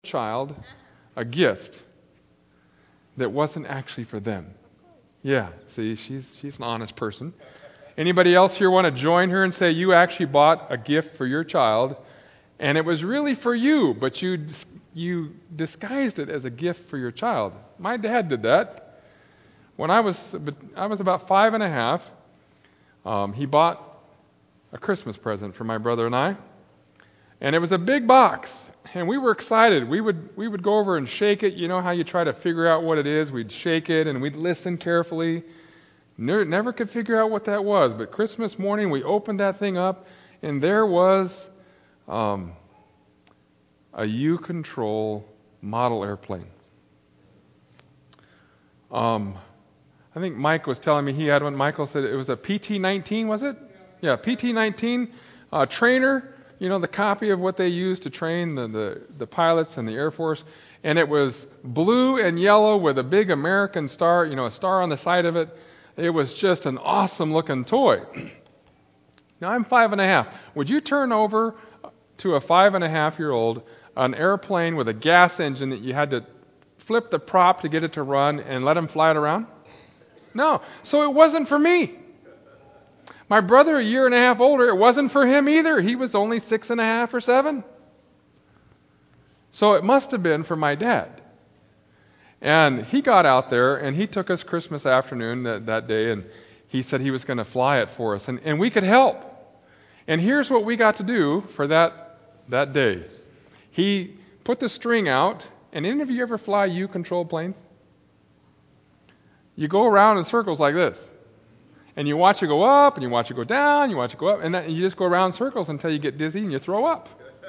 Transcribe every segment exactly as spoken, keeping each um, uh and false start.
child a gift that wasn't actually for them? Yeah, see, she's she's an honest person. Anybody else here want to join her and say you actually bought a gift for your child and it was really for you, but you dis- you disguised it as a gift for your child? My dad did that. When I was I was about five and a half, um, he bought a Christmas present for my brother and I, and it was a big box. And we were excited. We would we would go over and shake it. You know how you try to figure out what it is? We'd shake it and we'd listen carefully. Never, never could figure out what that was. But Christmas morning, we opened that thing up, and there was um, a U-Control model airplane. Um, I think Mike was telling me he had one. Michael said it was a P T nineteen, was it? Yeah, P T nineteen uh, trainer. You know, the copy of what they used to train the, the, the pilots in the Air Force. And it was blue and yellow with a big American star, you know, a star on the side of it. It was just an awesome-looking toy. Now, I'm five and a half. Would you turn over to a five-and-a-half-year-old an airplane with a gas engine that you had to flip the prop to get it to run and let him fly it around? No. So it wasn't for me. My brother, a year and a half older, it wasn't for him either. He was only six and a half or seven. So it must have been for my dad. And he got out there and he took us Christmas afternoon that, that day, and he said he was going to fly it for us. And, and we could help. And here's what we got to do for that, that day. He put the string out, and any of you ever fly U-Control planes? You go around in circles like this. And you watch it go up, and you watch it go down, you watch it go up, and, that, and you just go around in circles until you get dizzy and you throw up.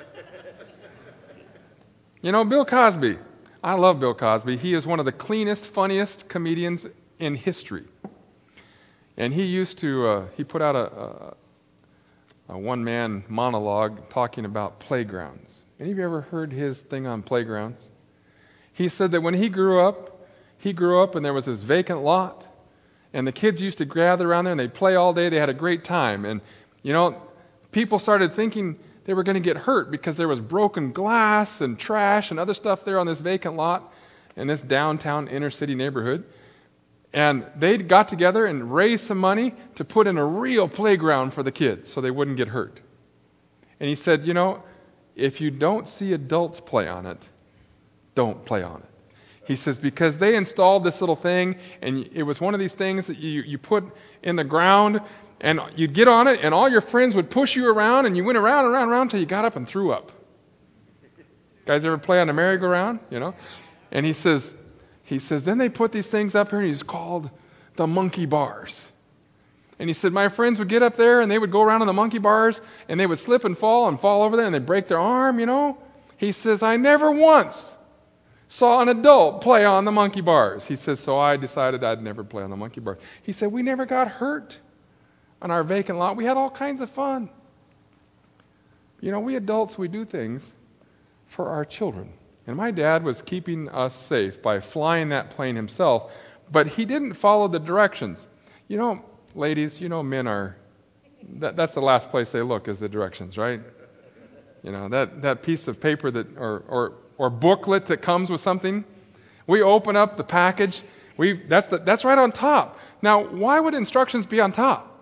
You know, Bill Cosby. I love Bill Cosby. He is one of the cleanest, funniest comedians in history. And he used to, uh, he put out a, a, a one-man monologue talking about playgrounds. Any of you ever heard his thing on playgrounds? He said that when he grew up, he grew up and there was this vacant lot. And the kids used to gather around there and they'd play all day. They had a great time. And, you know, people started thinking they were going to get hurt because there was broken glass and trash and other stuff there on this vacant lot in this downtown inner city neighborhood. And they got together and raised some money to put in a real playground for the kids so they wouldn't get hurt. And he said, you know, if you don't see adults play on it, don't play on it. He says, because they installed this little thing, and it was one of these things that you, you put in the ground, and you'd get on it, and all your friends would push you around, and you went around and around and around until you got up and threw up. Guys ever play on a merry-go-round? You know? And he says, he says, then they put these things up here, and he's called the monkey bars. And he said, my friends would get up there, and they would go around on the monkey bars, and they would slip and fall and fall over there, and they'd break their arm, you know? He says, I never once saw an adult play on the monkey bars. He says, so I decided I'd never play on the monkey bars. He said, we never got hurt on our vacant lot. We had all kinds of fun. You know, we adults, we do things for our children. And my dad was keeping us safe by flying that plane himself, but he didn't follow the directions. You know, ladies, you know men are, that, that's the last place they look is the directions, right? You know, that, that piece of paper that, or, or or booklet that comes with something. We open up the package. We that's the, that's right on top. Now, why would instructions be on top?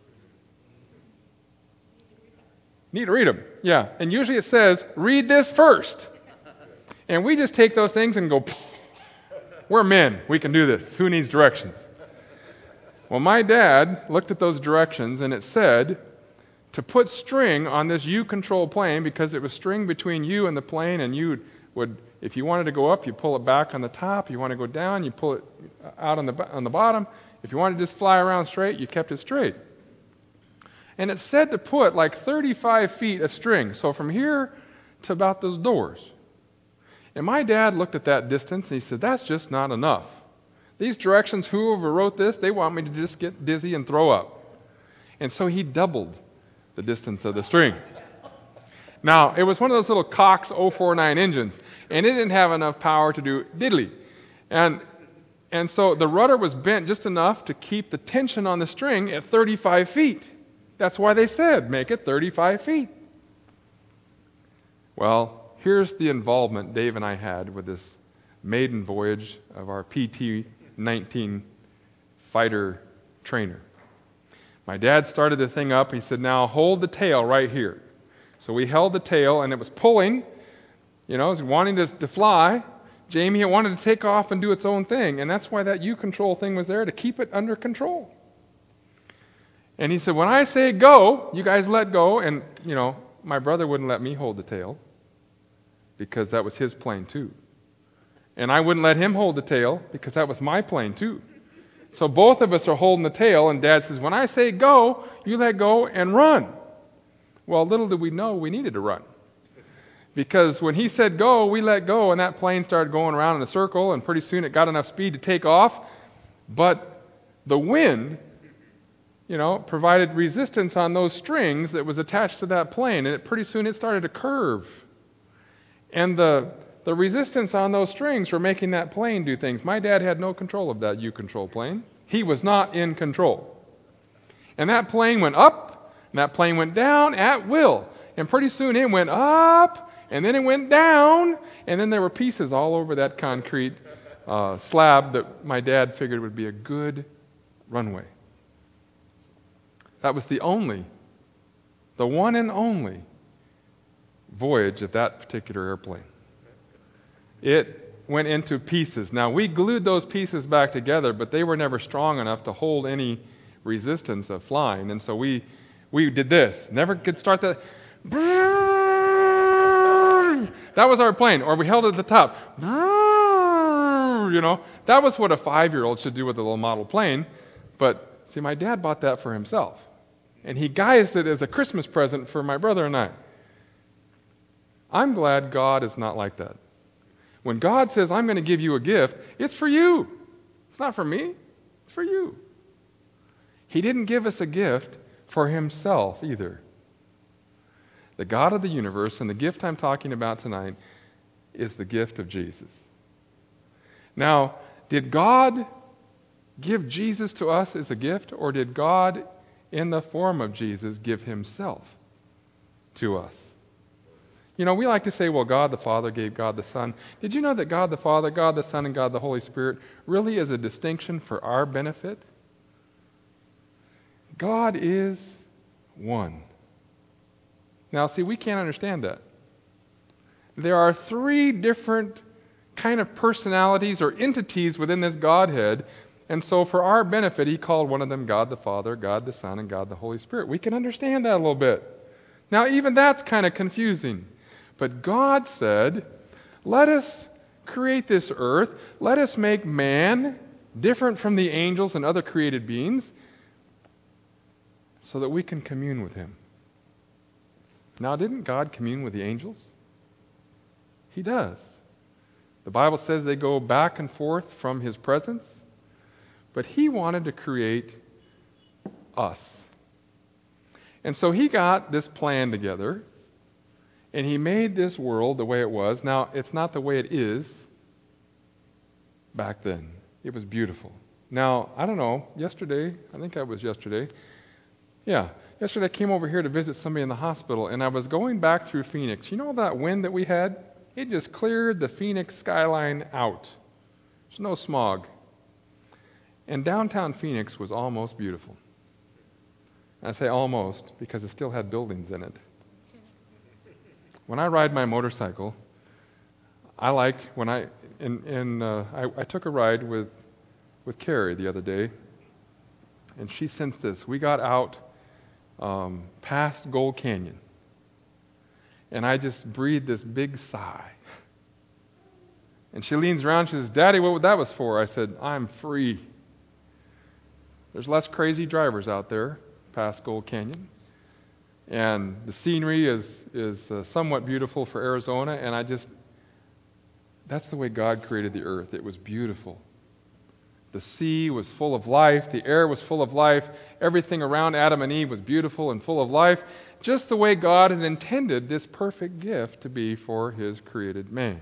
Need to read them. Yeah, and usually it says, read this first. And we just take those things and go, we're men. We can do this. Who needs directions? Well, my dad looked at those directions, and it said to put string on this U-Control plane because it was string between you and the plane, and you would, if you wanted to go up, you pull it back on the top. You want to go down, you pull it out on the on the bottom. If you wanted to just fly around straight, you kept it straight. And it said to put like thirty-five feet of string, so from here to about those doors. And my dad looked at that distance and he said, that's just not enough. These directions, whoever wrote this, they want me to just get dizzy and throw up. And so he doubled the distance of the string. Now, it was one of those little Cox oh forty-nine engines, and it didn't have enough power to do diddly. And and so the rudder was bent just enough to keep the tension on the string at thirty-five feet. That's why they said, make it thirty-five feet. Well, here's the involvement Dave and I had with this maiden voyage of our P T nineteen fighter trainer. My dad started the thing up. He said, now hold the tail right here. So we held the tail, and it was pulling, you know, it was wanting to, to fly. Jamie, it wanted to take off and do its own thing, and that's why that U-control thing was there, to keep it under control. And he said, when I say go, you guys let go. And, you know, my brother wouldn't let me hold the tail because that was his plane too. And I wouldn't let him hold the tail because that was my plane too. So both of us are holding the tail, and Dad says, when I say go, you let go and run. Well, little did we know we needed to run. Because when he said go, we let go, and that plane started going around in a circle, and pretty soon it got enough speed to take off. But the wind, you know, provided resistance on those strings that was attached to that plane, and it, pretty soon it started to curve. And the the resistance on those strings were making that plane do things. My dad had no control of that U-control plane. He was not in control. And that plane went up, and that plane went down at will. And pretty soon it went up, and then it went down, and then there were pieces all over that concrete uh, slab that my dad figured would be a good runway. That was the only, the one and only voyage of that particular airplane. It went into pieces. Now, we glued those pieces back together, but they were never strong enough to hold any resistance of flying. And so we we did this. Never could start that. That was our plane. Or we held it at the top. You know, that was what a five-year-old should do with a little model plane. But, see, my dad bought that for himself. And he guised it as a Christmas present for my brother and I. I'm glad God is not like that. When God says, I'm going to give you a gift, it's for you. It's not for me. It's for you. He didn't give us a gift for himself either. The God of the universe, and the gift I'm talking about tonight, is the gift of Jesus. Now, did God give Jesus to us as a gift, or did God, in the form of Jesus, give himself to us? You know, we like to say, well, God the Father gave God the Son. Did you know that God the Father, God the Son, and God the Holy Spirit really is a distinction for our benefit? God is one. Now, see, we can't understand that. There are three different kind of personalities or entities within this Godhead, and so for our benefit, he called one of them God the Father, God the Son, and God the Holy Spirit. We can understand that a little bit. Now, even that's kind of confusing. But God said, let us create this earth. Let us make man different from the angels and other created beings so that we can commune with him. Now, didn't God commune with the angels? He does. The Bible says they go back and forth from his presence. But he wanted to create us. And so he got this plan together. And he made this world the way it was. Now, it's not the way it is back then. It was beautiful. Now, I don't know, yesterday, I think that was yesterday. Yeah, yesterday I came over here to visit somebody in the hospital, and I was going back through Phoenix. You know that wind that we had? It just cleared the Phoenix skyline out. There's no smog. And downtown Phoenix was almost beautiful. And I say almost because it still had buildings in it. When I ride my motorcycle, I like when I and, and uh, I, I took a ride with with Carrie the other day, and she sensed this. We got out um, past Gold Canyon, and I just breathed this big sigh. And she leans around. She says, "Daddy, what that was for?" I said, "I'm free. There's less crazy drivers out there past Gold Canyon." And the scenery is is uh, somewhat beautiful for Arizona, and I just, that's the way God created the earth. It was beautiful. The sea was full of life. The air was full of life. Everything around Adam and Eve was beautiful and full of life, just the way God had intended this perfect gift to be for his created man.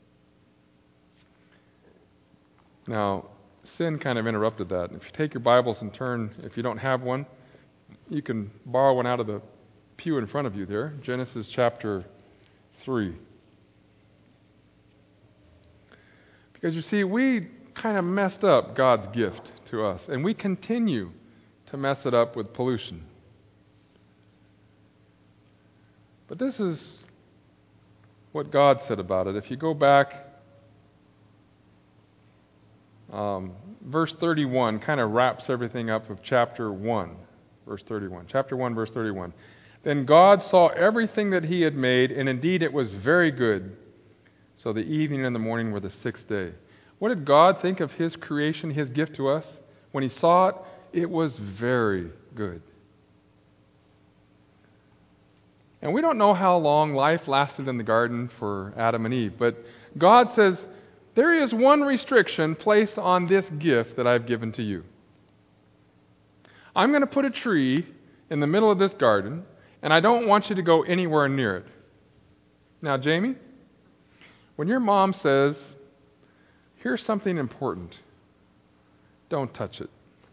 Now, sin kind of interrupted that. If you take your Bibles and turn, if you don't have one, you can borrow one out of the pew in front of you there, Genesis chapter three. Because you see, we kind of messed up God's gift to us, and we continue to mess it up with pollution. But this is what God said about it. If you go back, um, verse thirty-one kind of wraps everything up of chapter one, verse thirty-one. Chapter one, verse thirty-one. Then God saw everything that he had made, and indeed it was very good. So the evening and the morning were the sixth day. What did God think of his creation, his gift to us? When he saw it, it was very good. And we don't know how long life lasted in the garden for Adam and Eve, but God says, there is one restriction placed on this gift that I've given to you. I'm going to put a tree in the middle of this garden, and I don't want you to go anywhere near it. Now, Jamie, when your mom says, here's something important, don't touch it,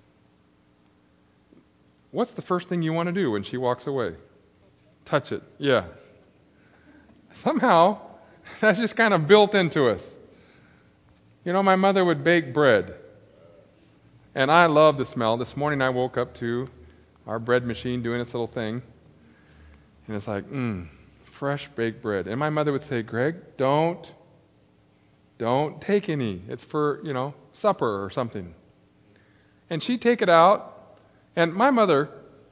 what's the first thing you want to do when she walks away? Touch it. Yeah. Somehow, that's just kind of built into us. You know, my mother would bake bread. And I love the smell. This morning I woke up to our bread machine doing its little thing. And it's like, mmm, fresh baked bread. And my mother would say, Greg, don't, don't take any. It's for, you know, supper or something. And she'd take it out. And my mother...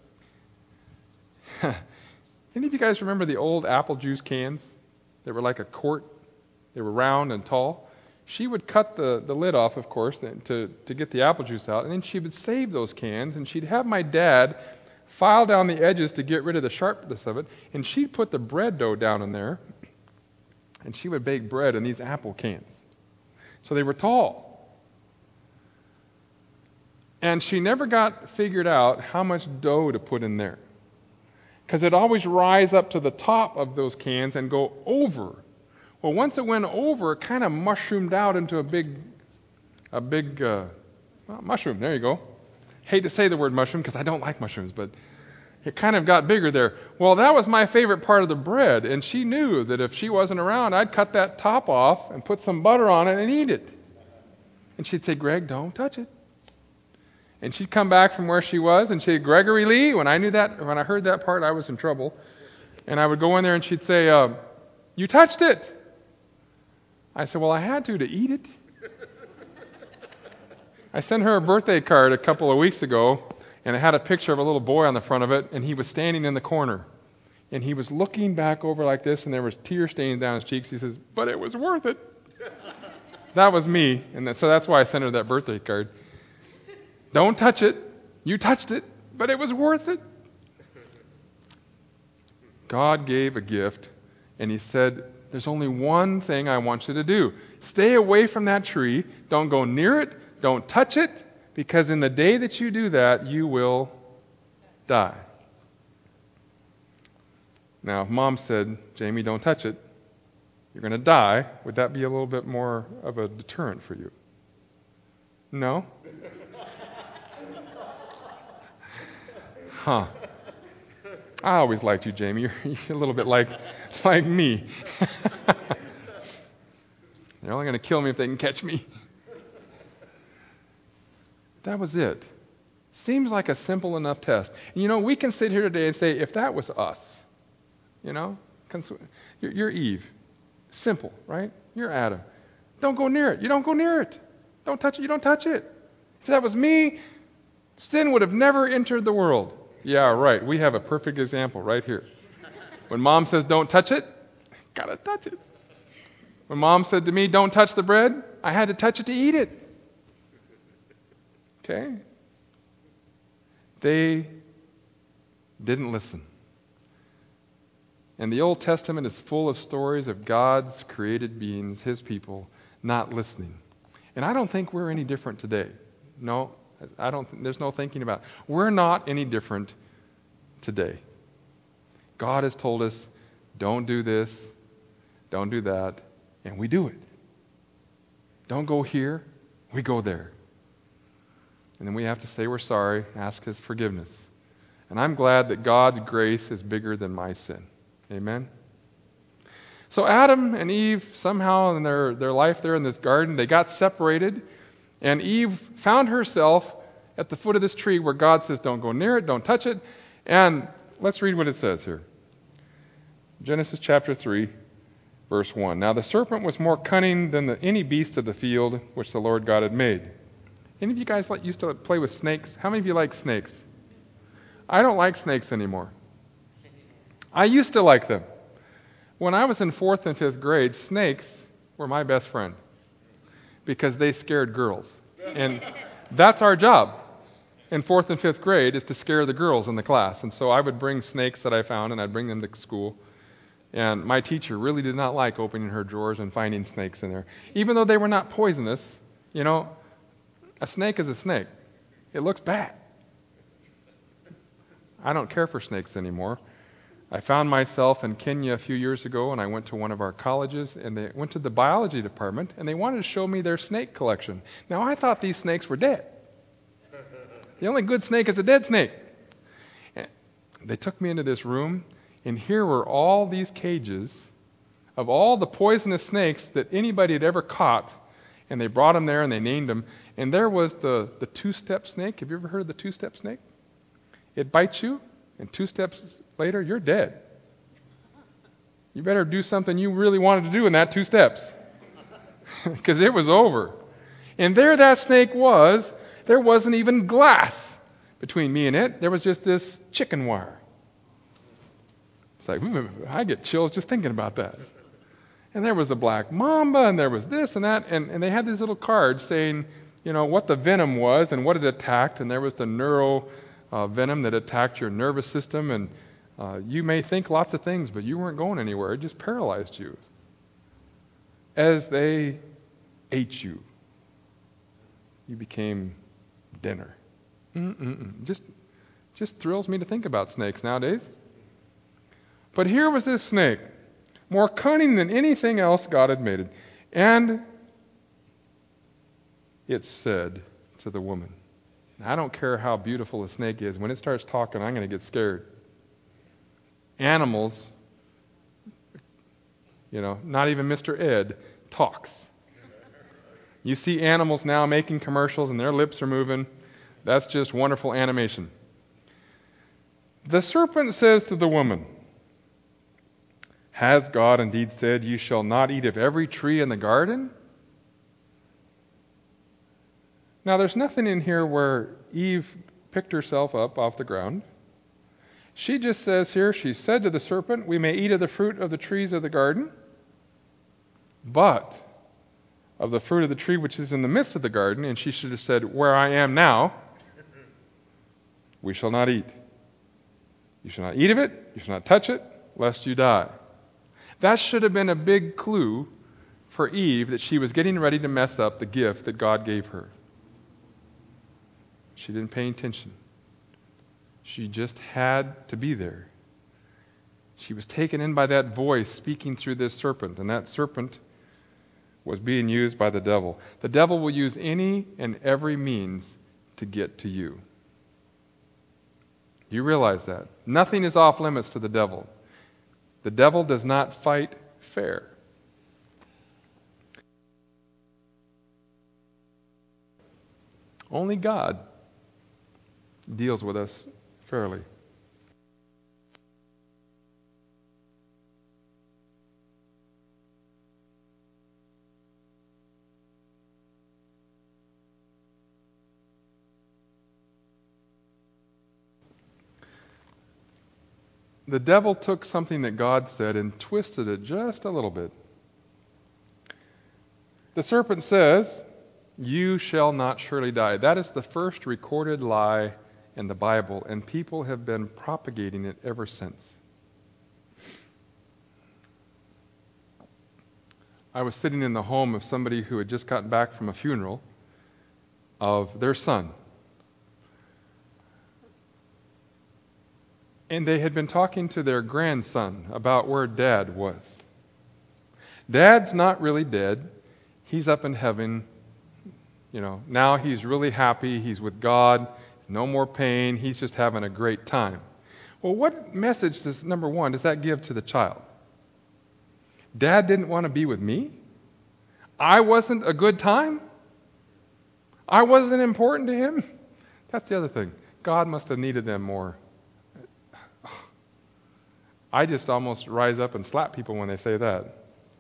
Any of you guys remember the old apple juice cans? They were like a quart. They were round and tall. She would cut the, the lid off, of course, to, to get the apple juice out, and then she would save those cans, and she'd have my dad file down the edges to get rid of the sharpness of it, and she'd put the bread dough down in there, and she would bake bread in these apple cans. So they were tall. And she never got figured out how much dough to put in there, because it'd always rise up to the top of those cans and go over. Well, once it went over, it kind of mushroomed out into a big, a big uh, well, mushroom. There you go. Hate to say the word mushroom because I don't like mushrooms, but it kind of got bigger there. Well, that was my favorite part of the bread, and she knew that if she wasn't around, I'd cut that top off and put some butter on it and eat it. And she'd say, Greg, don't touch it. And she'd come back from where she was, and she'd say, Gregory Lee, when I knew that, when I heard that part, I was in trouble. And I would go in there, and she'd say, uh, you touched it. I said, well, I had to to eat it. I sent her a birthday card a couple of weeks ago, and it had a picture of a little boy on the front of it, and he was standing in the corner. And he was looking back over like this, and there was tear stains down his cheeks. He says, but it was worth it. That was me, and that, so that's why I sent her that birthday card. Don't touch it. You touched it, but it was worth it. God gave a gift, and he said, there's only one thing I want you to do. Stay away from that tree. Don't go near it. Don't touch it, because in the day that you do that, you will die. Now, if Mom said, Jamie, don't touch it, you're going to die, would that be a little bit more of a deterrent for you? No? Huh. I always liked you, Jamie. You're, you're a little bit like, like me. They're only going to kill me if they can catch me. That was it. Seems like a simple enough test. And you know, we can sit here today and say, if that was us, you know, cons- you're, you're Eve. Simple, right? You're Adam. Don't go near it. You don't go near it. Don't touch it. You don't touch it. If that was me, sin would have never entered the world. Yeah, right. We have a perfect example right here. When Mom says, don't touch it, gotta touch it. When Mom said to me, don't touch the bread, I had to touch it to eat it. Okay? They didn't listen. And the Old Testament is full of stories of God's created beings, his people, not listening. And I don't think we're any different today. No, I don't. There's no thinking about it. We're not any different today. God has told us, don't do this, don't do that, and we do it. Don't go here, we go there. And then we have to say we're sorry, ask his forgiveness. And I'm glad that God's grace is bigger than my sin. Amen? So Adam and Eve, somehow in their, their life there in this garden, they got separated, and Eve found herself at the foot of this tree where God says, don't go near it, don't touch it. And let's read what it says here. Genesis chapter three, verse one. Now the serpent was more cunning than the, any beast of the field which the Lord God had made. Any of you guys like, used to play with snakes? How many of you like snakes? I don't like snakes anymore. I used to like them. When I was in fourth and fifth grade, snakes were my best friend because they scared girls. And that's our job in fourth and fifth grade, is to scare the girls in the class. And so I would bring snakes that I found, and I'd bring them to school. And my teacher really did not like opening her drawers and finding snakes in there. Even though they were not poisonous, you know, a snake is a snake. It looks bad. I don't care for snakes anymore. I found myself in Kenya a few years ago, and I went to one of our colleges, and they went to the biology department, and they wanted to show me their snake collection. Now, I thought these snakes were dead. The only good snake is a dead snake. And they took me into this room, and here were all these cages of all the poisonous snakes that anybody had ever caught, and they brought them there, and they named them. And there was the, the two-step snake. Have you ever heard of the two-step snake? It bites you, and two steps later, you're dead. You better do something you really wanted to do in that two steps, because it was over. And there that snake was. There wasn't even glass between me and it. There was just this chicken wire. It's like, I get chills just thinking about that. And there was a black mamba, and there was this and that, and, and they had these little cards saying, you know, what the venom was and what it attacked, and there was the neuro uh, venom that attacked your nervous system, and uh, you may think lots of things, but you weren't going anywhere. It just paralyzed you as they ate you. You became dinner. Mm-mm-mm. Just, just thrills me to think about snakes nowadays. But here was this snake, more cunning than anything else God had made it. And it said to the woman, I don't care how beautiful a snake is. When it starts talking, I'm going to get scared. Animals, you know, not even Mister Ed talks. You see animals now making commercials and their lips are moving. That's just wonderful animation. The serpent says to the woman, has God indeed said, you shall not eat of every tree in the garden? Now, there's nothing in here where Eve picked herself up off the ground. She just says here, she said to the serpent, we may eat of the fruit of the trees of the garden, but of the fruit of the tree which is in the midst of the garden, and she should have said, where I am now, we shall not eat. You shall not eat of it, you shall not touch it, lest you die. That should have been a big clue for Eve that she was getting ready to mess up the gift that God gave her. She didn't pay attention. She just had to be there. She was taken in by that voice speaking through this serpent, and that serpent was being used by the devil. The devil will use any and every means to get to you. You realize that? Nothing is off limits to the devil. The devil does not fight fair. Only God deals with us fairly. The devil took something that God said and twisted it just a little bit. The serpent says, you shall not surely die. That is the first recorded lie in the Bible, and people have been propagating it ever since. I was sitting in the home of somebody who had just gotten back from a funeral of their son. And they had been talking to their grandson about where Dad was. Dad's not really dead. He's up in heaven. You know, now he's really happy. He's with God. No more pain. He's just having a great time. Well, what message does, number one, does that give to the child? Dad didn't want to be with me? I wasn't a good time? I wasn't important to him? That's the other thing. God must have needed them more. I just almost rise up and slap people when they say that.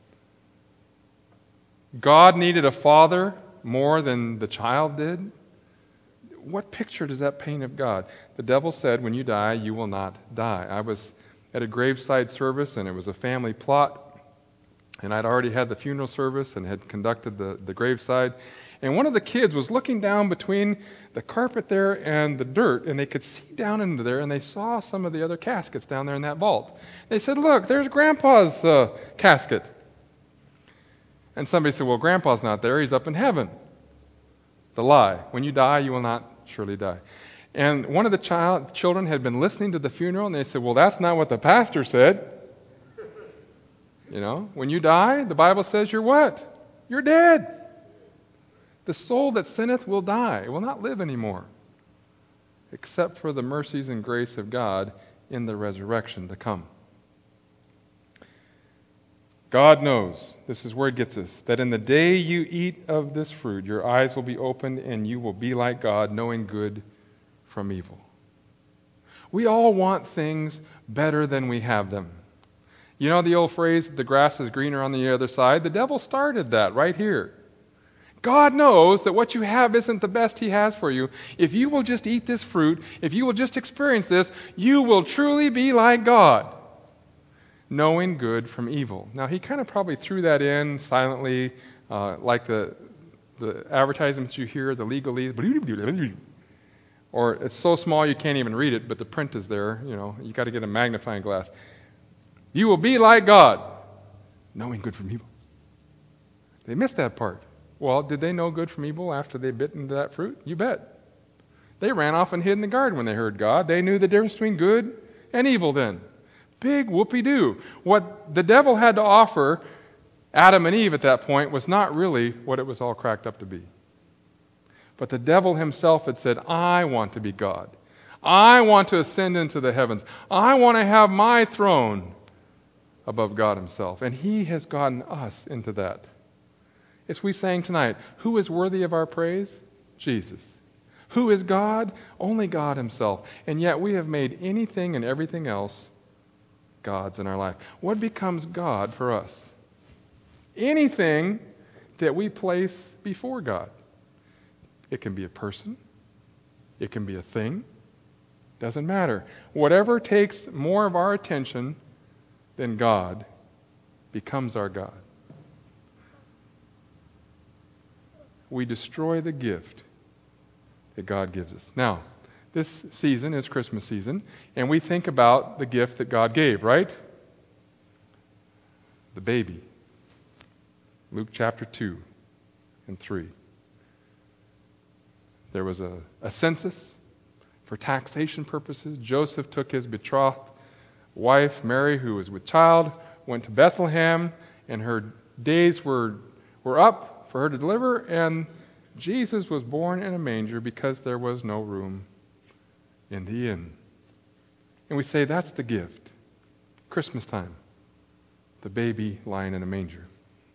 God needed a father more than the child did? What picture does that paint of God? The devil said, when you die, you will not die. I was at a graveside service, and it was a family plot, and I'd already had the funeral service and had conducted the, the graveside. And one of the kids was looking down between the carpet there and the dirt, and they could see down into there, and they saw some of the other caskets down there in that vault. They said, look, there's Grandpa's uh, casket. And somebody said, well, Grandpa's not there. He's up in heaven. The lie. When you die, you will not surely die. And one of the child, children had been listening to the funeral, and they said, well, that's not what the pastor said. You know, when you die, the Bible says you're what? You're dead. The soul that sinneth will die. It will not live anymore, except for the mercies and grace of God in the resurrection to come. God knows, this is where it gets us, that in the day you eat of this fruit, your eyes will be opened and you will be like God, knowing good from evil. We all want things better than we have them. You know the old phrase, the grass is greener on the other side? The devil started that right here. God knows that what you have isn't the best He has for you. If you will just eat this fruit, if you will just experience this, you will truly be like God, knowing good from evil. Now, he kind of probably threw that in silently, uh, like the the advertisements you hear, the legalese, or it's so small you can't even read it, but the print is there. You know, you got to get a magnifying glass. You will be like God, knowing good from evil. They missed that part. Well, did they know good from evil after they bit into that fruit? You bet. They ran off and hid in the garden when they heard God. They knew the difference between good and evil then. Big whoopee-doo. What the devil had to offer Adam and Eve at that point was not really what it was all cracked up to be. But the devil himself had said, I want to be God. I want to ascend into the heavens. I want to have my throne above God himself. And he has gotten us into that. As we sang tonight, who is worthy of our praise? Jesus. Who is God? Only God himself. And yet we have made anything and everything else gods in our life. What becomes God for us? Anything that we place before God. It can be a person. It can be a thing. Doesn't matter. Whatever takes more of our attention than God becomes our God. We destroy the gift that God gives us. Now, this season is Christmas season, and we think about the gift that God gave, right? The baby. Luke chapter two and three. There was a, a census for taxation purposes. Joseph took his betrothed wife, Mary, who was with child, went to Bethlehem, and her days were, were up for her to deliver, and Jesus was born in a manger because there was no room in the inn. And we say that's the gift. Christmas time. The baby lying in a manger.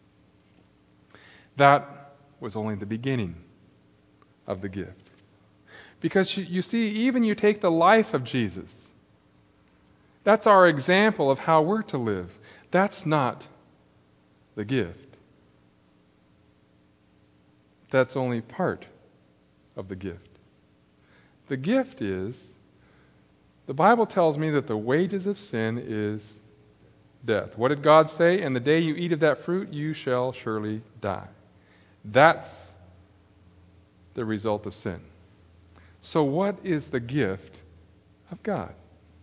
That was only the beginning of the gift. Because you, you see, even you take the life of Jesus. That's our example of how we're to live. That's not the gift. That's only part of the gift. The gift is, the Bible tells me that the wages of sin is death. What did God say? And the day you eat of that fruit, you shall surely die. That's the result of sin. So what is the gift of God?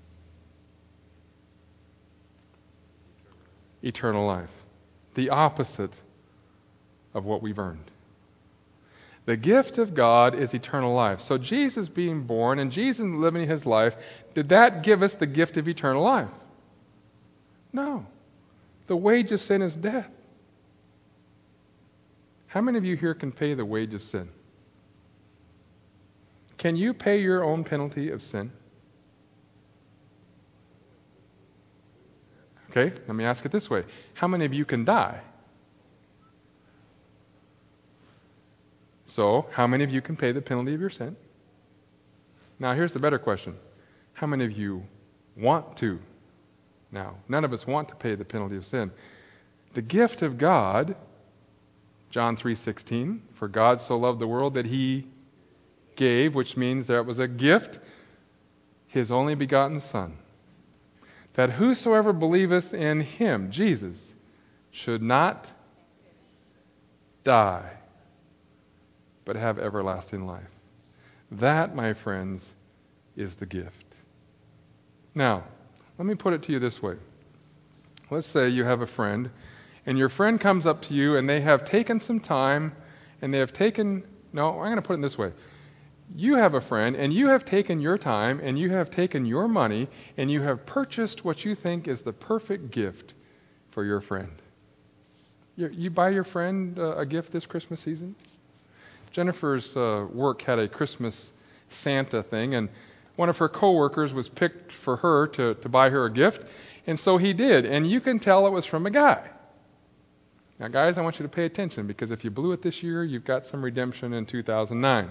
Eternal life. The opposite of what we've earned. The gift of God is eternal life. So Jesus being born and Jesus living his life, did that give us the gift of eternal life? No. The wage of sin is death. How many of you here can pay the wage of sin? Can you pay your own penalty of sin? Okay, let me ask it this way. How many of you can die? So, how many of you can pay the penalty of your sin? Now, here's the better question. How many of you want to? Now, none of us want to pay the penalty of sin. The gift of God, John three sixteen, for God so loved the world that he gave, which means that it was a gift, his only begotten Son, that whosoever believeth in him, Jesus, should not die, but have everlasting life. That, my friends, is the gift. Now, let me put it to you this way. Let's say you have a friend, and your friend comes up to you, and they have taken some time, and they have taken, no, I'm going to put it this way. You have a friend, and you have taken your time, and you have taken your money, and you have purchased what you think is the perfect gift for your friend. You, you buy your friend uh, a gift this Christmas season? Jennifer's uh, work had a Christmas Santa thing, and one of her coworkers was picked for her to, to buy her a gift, and so he did, and you can tell it was from a guy. Now, guys, I want you to pay attention, because if you blew it this year, you've got some redemption in two thousand nine.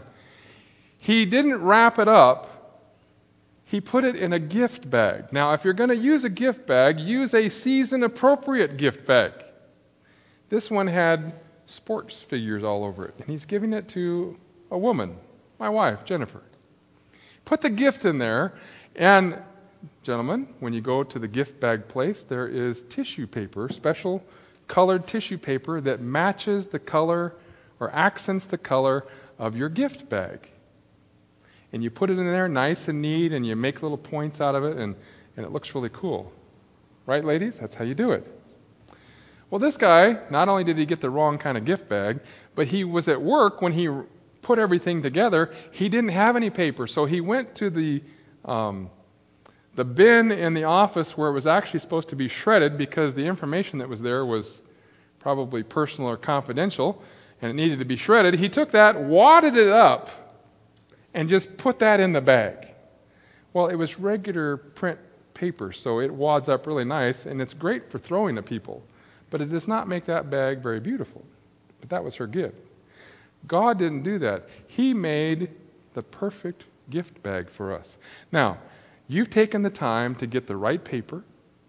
He didn't wrap it up. He put it in a gift bag. Now, if you're going to use a gift bag, use a season-appropriate gift bag. This one had sports figures all over it, and he's giving it to a woman, my wife, Jennifer. Put the gift in there, and gentlemen, when you go to the gift bag place, there is tissue paper, special colored tissue paper that matches the color or accents the color of your gift bag. And you put it in there nice and neat, and you make little points out of it, and, and it looks really cool. Right, ladies? That's how you do it. Well, this guy, not only did he get the wrong kind of gift bag, but he was at work when he put everything together. He didn't have any paper, so he went to the um, the bin in the office where it was actually supposed to be shredded, because the information that was there was probably personal or confidential, and it needed to be shredded. He took that, wadded it up, and just put that in the bag. Well, it was regular print paper, so it wads up really nice, and it's great for throwing to people. But it does not make that bag very beautiful. But that was her gift. God didn't do that. He made the perfect gift bag for us. Now, you've taken the time to get the right paper,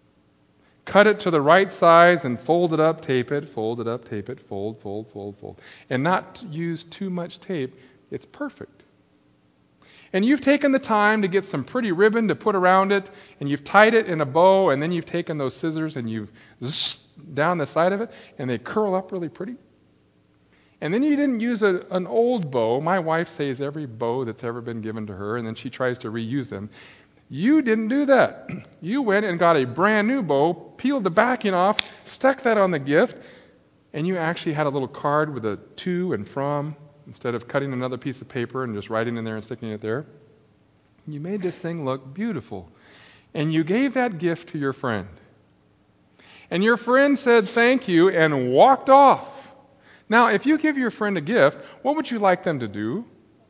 cut it to the right size, and fold it up, tape it, fold it up, tape it, fold, fold, fold, fold, and not use too much tape. It's perfect. And you've taken the time to get some pretty ribbon to put around it, and you've tied it in a bow, and then you've taken those scissors and you've zzz, down the side of it, and they curl up really pretty. And then you didn't use a, an old bow. My wife saves every bow that's ever been given to her, and then she tries to reuse them. You didn't do that. You went and got a brand new bow, peeled the backing off, stuck that on the gift, and you actually had a little card with a to and from, instead of cutting another piece of paper and just writing in there and sticking it there. You made this thing look beautiful. And you gave that gift to your friend. And your friend said thank you and walked off. Now, if you give your friend a gift, what would you like them to do?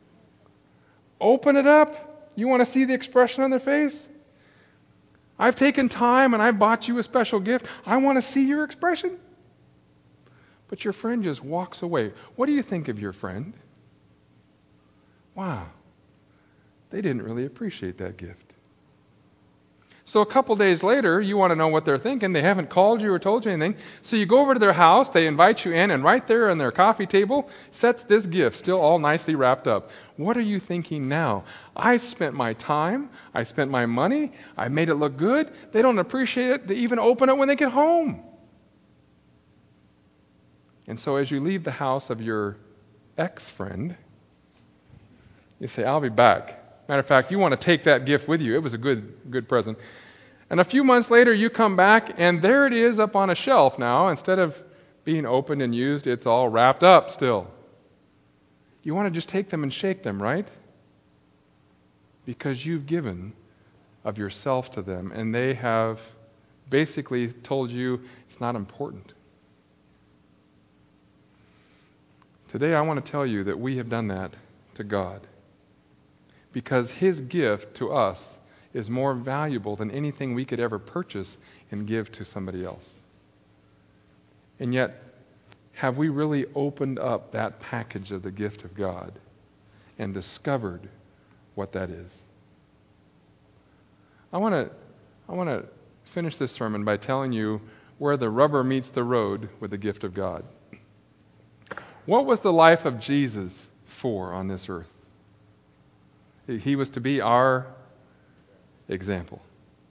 Open it up? You want to see the expression on their face? I've taken time and I bought you a special gift. I want to see your expression. But your friend just walks away. What do you think of your friend? Wow, they didn't really appreciate that gift. So a couple days later, you want to know what they're thinking. They haven't called you or told you anything. So you go over to their house, they invite you in, and right there on their coffee table sets this gift, still all nicely wrapped up. What are you thinking now? I spent my time, I spent my money, I made it look good. They don't appreciate it. They even open it when they get home. And so as you leave the house of your ex-friend, you say, I'll be back. Matter of fact, you want to take that gift with you. It was a good, good present. And a few months later, you come back, and there it is up on a shelf now. Instead of being opened and used, it's all wrapped up still. You want to just take them and shake them, right? Because you've given of yourself to them, and they have basically told you it's not important. Today, I want to tell you that we have done that to God. Because His gift to us is more valuable than anything we could ever purchase and give to somebody else. And yet, have we really opened up that package of the gift of God and discovered what that is? I want to I want to finish this sermon by telling you where the rubber meets the road with the gift of God. What was the life of Jesus for on this earth? He was to be our example.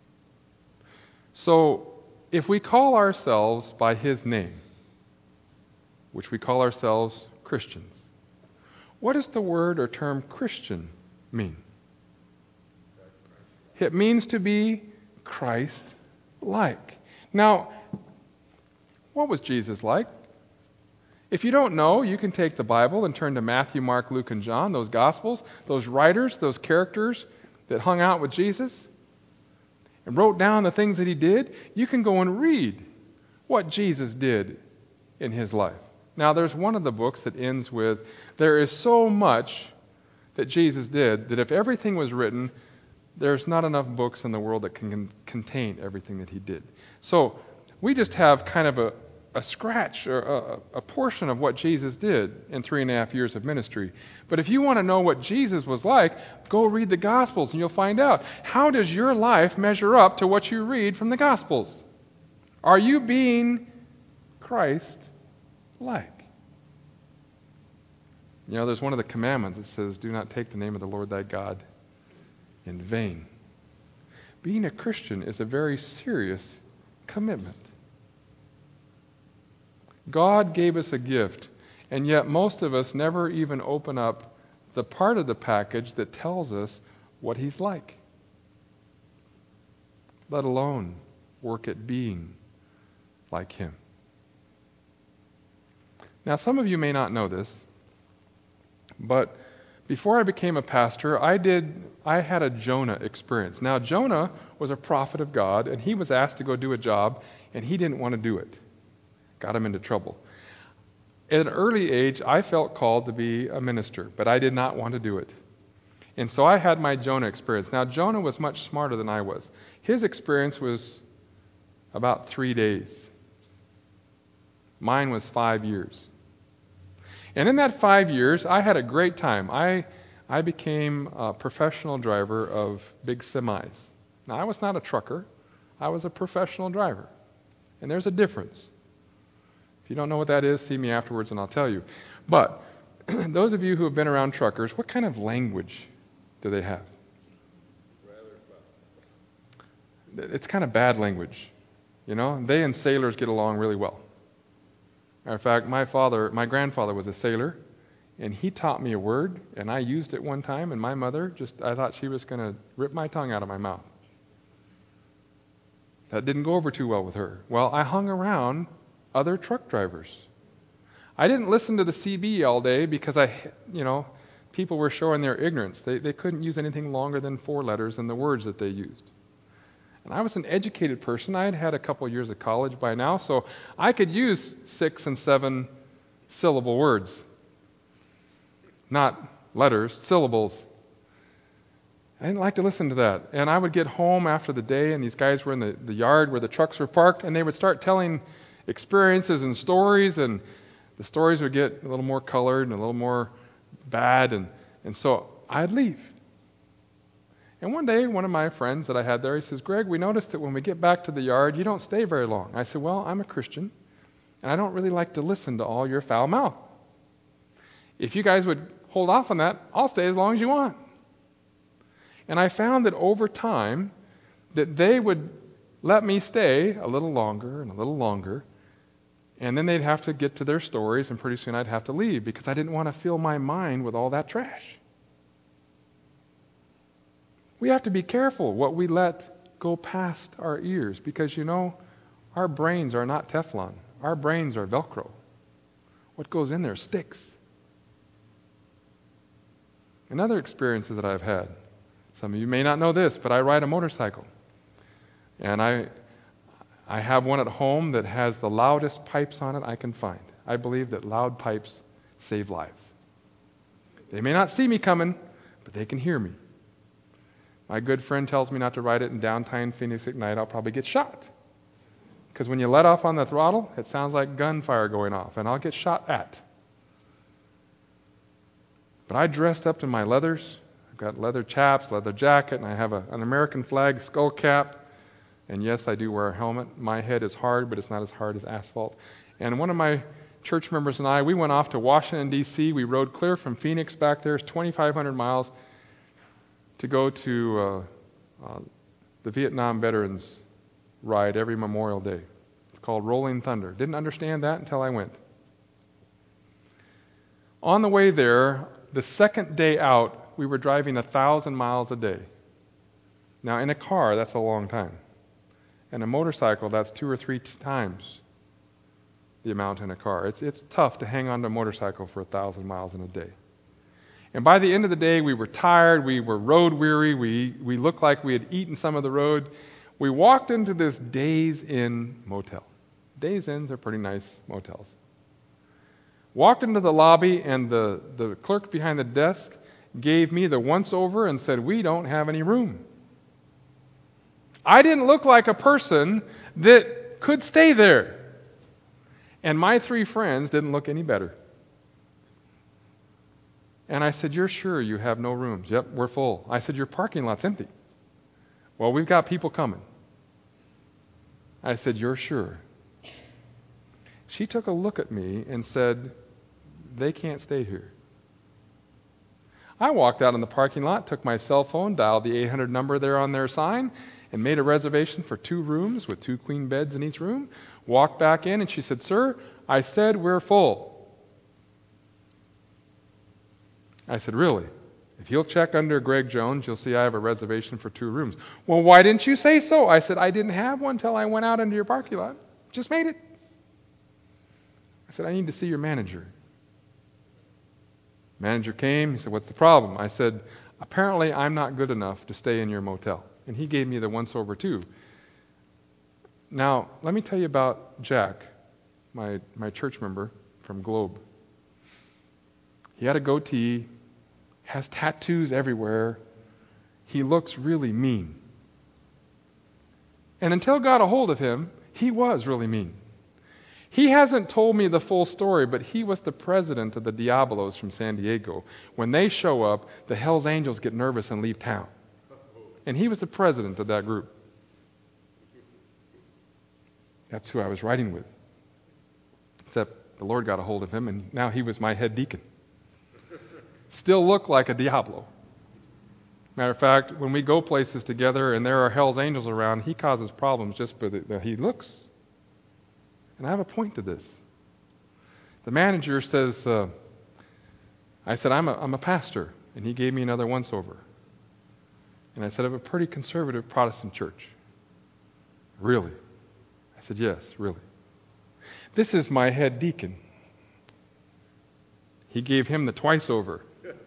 So, if we call ourselves by His name, which we call ourselves Christians, what does the word or term Christian mean? It means to be Christ-like. Now, what was Jesus like? If you don't know, you can take the Bible and turn to Matthew, Mark, Luke, and John, those Gospels, those writers, those characters that hung out with Jesus and wrote down the things that He did. You can go and read what Jesus did in His life. Now, there's one of the books that ends with, there is so much that Jesus did that if everything was written, there's not enough books in the world that can contain everything that He did. So we just have kind of a, a scratch or a, a portion of what Jesus did in three and a half years of ministry. But if you want to know what Jesus was like, go read the Gospels and you'll find out. How does your life measure up to what you read from the Gospels? Are you being Christ-like? You know, there's one of the commandments that says, do not take the name of the Lord thy God in vain. Being a Christian is a very serious commitment. God gave us a gift, and yet most of us never even open up the part of the package that tells us what He's like, let alone work at being like Him. Now, some of you may not know this, but before I became a pastor, I did I had a Jonah experience. Now, Jonah was a prophet of God, and he was asked to go do a job, and he didn't want to do it. Got him into trouble. At an early age, I felt called to be a minister, but I did not want to do it. And so I had my Jonah experience. Now, Jonah was much smarter than I was. His experience was about three days. Mine was five years. And in that five years, I had a great time. I I became a professional driver of big semis. Now, I was not a trucker. I was a professional driver. And there's a difference. If you don't know what that is, see me afterwards and I'll tell you. But those of you who have been around truckers, what kind of language do they have? It's kind of bad language. You know, they and sailors get along really well. Matter of fact, my father, my grandfather was a sailor, and he taught me a word, and I used it one time, and my mother just, I thought she was going to rip my tongue out of my mouth. That didn't go over too well with her. Well, I hung around other truck drivers. I didn't listen to the C B all day because I, you know, people were showing their ignorance. They they couldn't use anything longer than four letters in the words that they used. And I was an educated person. I had had a couple years of college by now, so I could use six and seven syllable words. Not letters, syllables. I didn't like to listen to that. And I would get home after the day, and these guys were in the, the yard where the trucks were parked, and they would start telling experiences and stories, and the stories would get a little more colored and a little more bad, and, and so I'd leave. And one day, one of my friends that I had there, he says, Greg, we noticed that when we get back to the yard, you don't stay very long. I said, well, I'm a Christian, and I don't really like to listen to all your foul mouth. If you guys would hold off on that, I'll stay as long as you want. And I found that over time, that they would let me stay a little longer and a little longer, and then they'd have to get to their stories, and pretty soon I'd have to leave because I didn't want to fill my mind with all that trash. We have to be careful what we let go past our ears because, you know, our brains are not Teflon. Our brains are Velcro. What goes in there sticks. And other experiences that I've had. Some of you may not know this, but I ride a motorcycle. And I I have one at home that has the loudest pipes on it I can find. I believe that loud pipes save lives. They may not see me coming, but they can hear me. My good friend tells me not to ride it in downtown Phoenix at night. I'll probably get shot. Because when you let off on the throttle, it sounds like gunfire going off, and I'll get shot at. But I dressed up in my leathers. I've got leather chaps, leather jacket, and I have a, an American flag skull cap. And yes, I do wear a helmet. My head is hard, but it's not as hard as asphalt. And one of my church members and I, we went off to Washington, D C We rode clear from Phoenix back there. It's twenty-five hundred miles to go to uh, uh, the Vietnam Veterans ride every Memorial Day. It's called Rolling Thunder. Didn't understand that until I went. On the way there, the second day out, we were driving a thousand miles a day. Now, in a car, that's a long time. And a motorcycle, that's two or three t- times the amount in a car. It's it's tough to hang on to a motorcycle for a thousand miles in a day. And by the end of the day, we were tired, we were road weary, we, we looked like we had eaten some of the road. We walked into this Days Inn motel. Days Inns are pretty nice motels. Walked into the lobby, and the, the clerk behind the desk gave me the once-over and said, "We don't have any room." I didn't look like a person that could stay there. And my three friends didn't look any better. And I said, "You're sure you have no rooms?" "Yep, we're full." I said, "Your parking lot's empty." "Well, we've got people coming." I said, "You're sure?" She took a look at me and said, "They can't stay here." I walked out in the parking lot, took my cell phone, dialed the eight hundred number there on their sign, and made a reservation for two rooms with two queen beds in each room. Walked back in, and she said, "Sir, I said we're full." I said, "Really? If you'll check under Greg Jones, you'll see I have a reservation for two rooms." "Well, why didn't you say so?" I said, "I didn't have one till I went out into your parking lot. Just made it." I said, "I need to see your manager." Manager came. He said, "What's the problem?" I said, "Apparently I'm not good enough to stay in your motel." And he gave me the once-over too. Now, let me tell you about Jack, my, my church member from Globe. He had a goatee, has tattoos everywhere. He looks really mean. And until got a hold of him, he was really mean. He hasn't told me the full story, but he was the president of the Diablos from San Diego. When they show up, the Hells Angels get nervous and leave town. And he was the president of that group. That's who I was riding with. Except the Lord got a hold of him, and now he was my head deacon. Still looked like a Diablo. Matter of fact, when we go places together and there are Hell's Angels around, he causes problems just by the way he looks. And I have a point to this. The manager says, uh, I said, I'm a, I'm a pastor. And he gave me another once-over. And I said, "I have a pretty conservative Protestant church." "Really?" I said, "Yes, really." "This is my head deacon." He gave him the twice-over.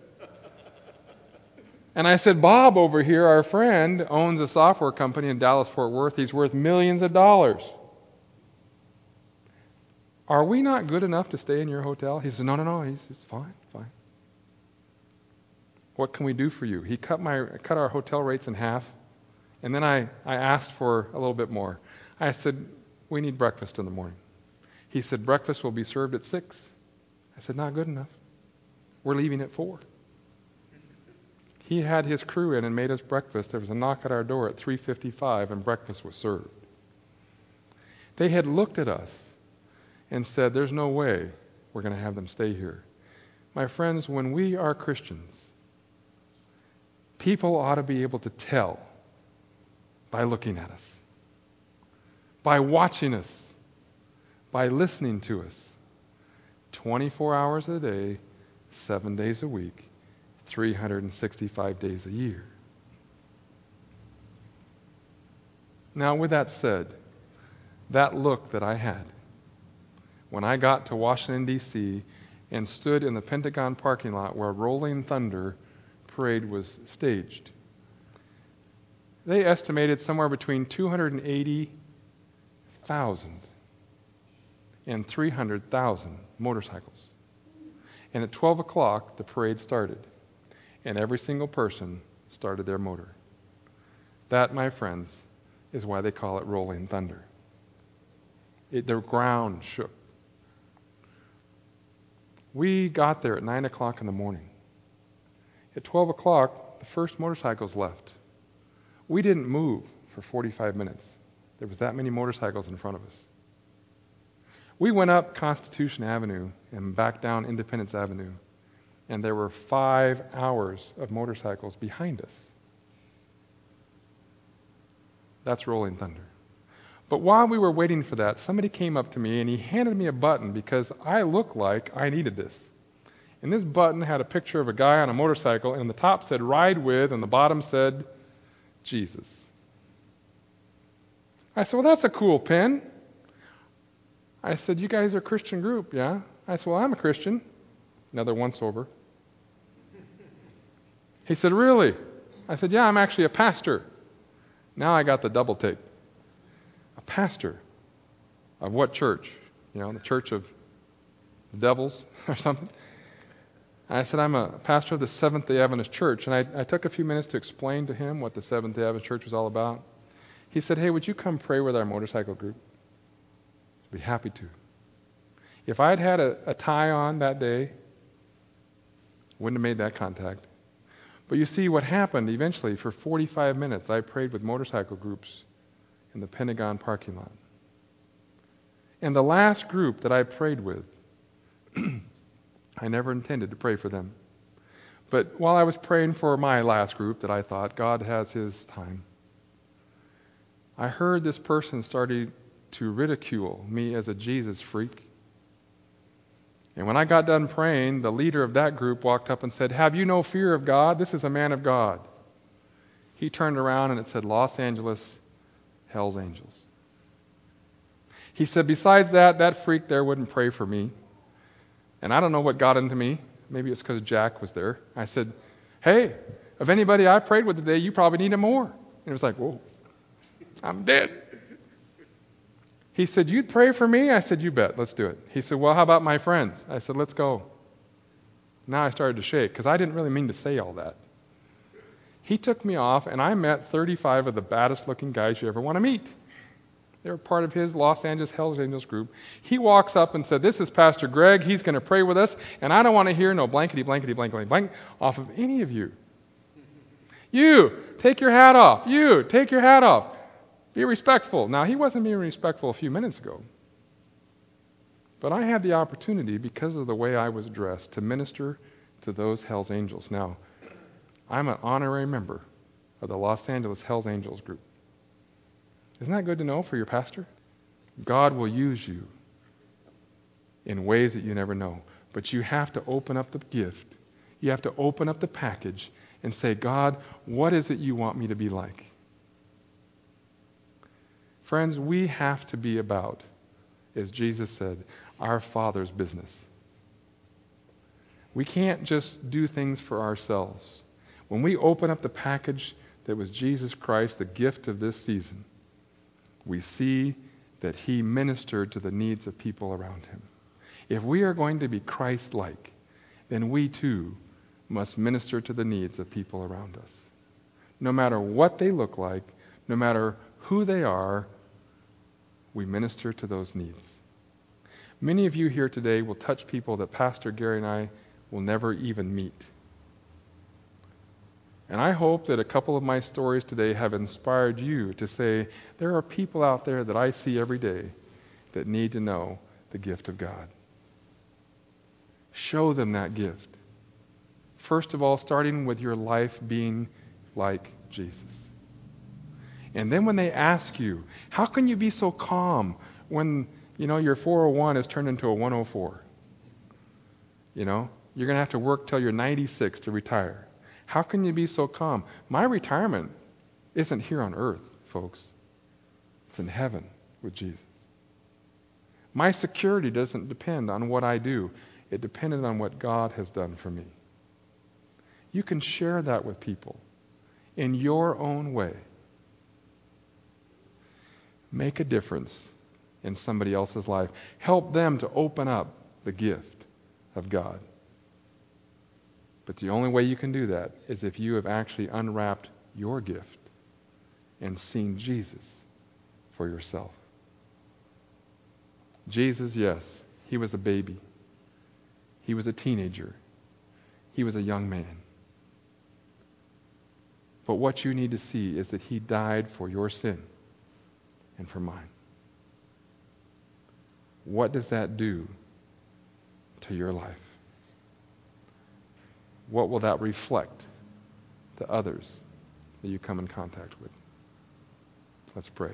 And I said, "Bob over here, our friend, owns a software company in Dallas-Fort Worth. He's worth millions of dollars. Are we not good enough to stay in your hotel?" He said, "No, no, no. He's, he's fine, fine." "What can we do for you?" He cut my cut our hotel rates in half. And then I, I asked for a little bit more. I said, "We need breakfast in the morning." He said, "Breakfast will be served at six. I said, "Not good enough. We're leaving at four. He had his crew in and made us breakfast. There was a knock at our door at three fifty-five, and breakfast was served. They had looked at us and said, "There's no way we're going to have them stay here." My friends, when we are Christians, people ought to be able to tell by looking at us, by watching us, by listening to us. twenty-four hours a day, seven days a week, three hundred sixty-five days a year. Now, with that said, that look that I had when I got to Washington, D C and stood in the Pentagon parking lot where Rolling Thunder parade was staged, they estimated somewhere between two hundred eighty thousand and three hundred thousand motorcycles. And at twelve o'clock, the parade started, and every single person started their motor. That, my friends, is why they call it rolling thunder. It, the ground shook. We got there at nine o'clock in the morning. At twelve o'clock, the first motorcycles left. We didn't move for forty-five minutes. There was that many motorcycles in front of us. We went up Constitution Avenue and back down Independence Avenue, and there were five hours of motorcycles behind us. That's rolling thunder. But while we were waiting for that, somebody came up to me and he handed me a button because I looked like I needed this. And this button had a picture of a guy on a motorcycle, and the top said "Ride With," and the bottom said Jesus. I said, "Well, that's a cool pin." I said, "You guys are a Christian group, yeah?" I said, "Well, I'm a Christian." Another once over. He said, "Really?" I said, "Yeah, I'm actually a pastor." Now I got the double take. A pastor of what church? You know, the church of the devils or something? I said, "I'm a pastor of the Seventh-day Adventist Church." And I, I took a few minutes to explain to him what the Seventh-day Adventist Church was all about. He said, "Hey, would you come pray with our motorcycle group?" I'd be happy to. If I'd had a, a tie on that day, wouldn't have made that contact. But you see what happened eventually. For forty-five minutes, I prayed with motorcycle groups in the Pentagon parking lot. And the last group that I prayed with, I never intended to pray for them. But while I was praying for my last group that I thought God has his time, I heard this person started to ridicule me as a Jesus freak. And when I got done praying, the leader of that group walked up and said, "Have you no fear of God? This is a man of God." He turned around and it said, "Los Angeles Hell's Angels." He said, "Besides that, that freak there wouldn't pray for me." And I don't know what got into me. Maybe it's because Jack was there. I said, "Hey, of anybody I prayed with today, you probably need him more." And it was like, "Whoa, I'm dead." He said, "You'd pray for me?" I said, "You bet, let's do it." He said, "Well, how about my friends?" I said, "Let's go." Now I started to shake because I didn't really mean to say all that. He took me off, and I met thirty-five of the baddest looking guys you ever want to meet. They were part of his Los Angeles Hells Angels group. He walks up and said, "This is Pastor Greg. He's going to pray with us, and I don't want to hear no blankety, blankety, blankety, blank off of any of you. You, take your hat off. You, take your hat off. Be respectful." Now, he wasn't being respectful a few minutes ago. But I had the opportunity, because of the way I was dressed, to minister to those Hells Angels. Now, I'm an honorary member of the Los Angeles Hells Angels group. Isn't that good to know for your pastor? God will use you in ways that you never know. But you have to open up the gift. You have to open up the package and say, "God, what is it you want me to be like?" Friends, we have to be about, as Jesus said, our Father's business. We can't just do things for ourselves. When we open up the package that was Jesus Christ, the gift of this season, we see that he ministered to the needs of people around him. If we are going to be Christ-like, then we too must minister to the needs of people around us. No matter what they look like, no matter who they are, we minister to those needs. Many of you here today will touch people that Pastor Gary and I will never even meet. And I hope that a couple of my stories today have inspired you to say, there are people out there that I see every day that need to know the gift of God. Show them that gift. First of all, starting with your life being like Jesus. And then when they ask you, how can you be so calm when, you know, your four oh one is turned into a one oh four? You know, you're going to have to work till you're ninety-six to retire. How can you be so calm? My retirement isn't here on earth, folks. It's in heaven with Jesus. My security doesn't depend on what I do. It depended on what God has done for me. You can share that with people in your own way. Make a difference in somebody else's life. Help them to open up the gift of God. But the only way you can do that is if you have actually unwrapped your gift and seen Jesus for yourself. Jesus, yes, he was a baby. He was a teenager. He was a young man. But what you need to see is that he died for your sin and for mine. What does that do to your life? What will that reflect to others that you come in contact with? Let's pray.